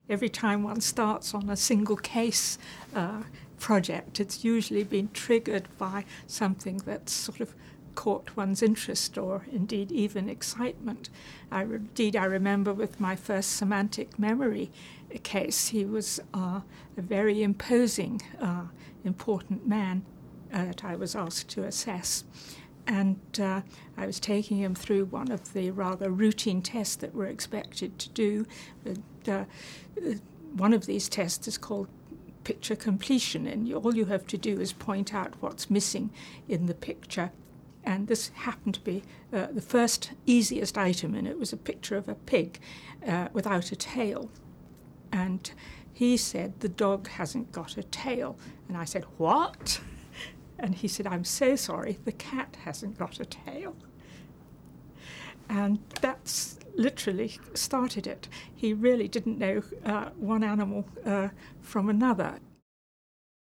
Every time one starts on a single case project, it's usually been triggered by something that's sort of caught one's interest or indeed even excitement. I remember with my first semantic memory case, he was a very imposing, important man that I was asked to assess. And I was taking him through one of the rather routine tests that we're expected to do. One of these tests is called picture completion, and all you have to do is point out what's missing in the picture. And this happened to be the first easiest item, and it was a picture of a pig without a tail. And he said, "The dog hasn't got a tail." And I said, "What?" And he said, "I'm so sorry, the cat hasn't got a tail." And that's literally started it. He really didn't know one animal from another.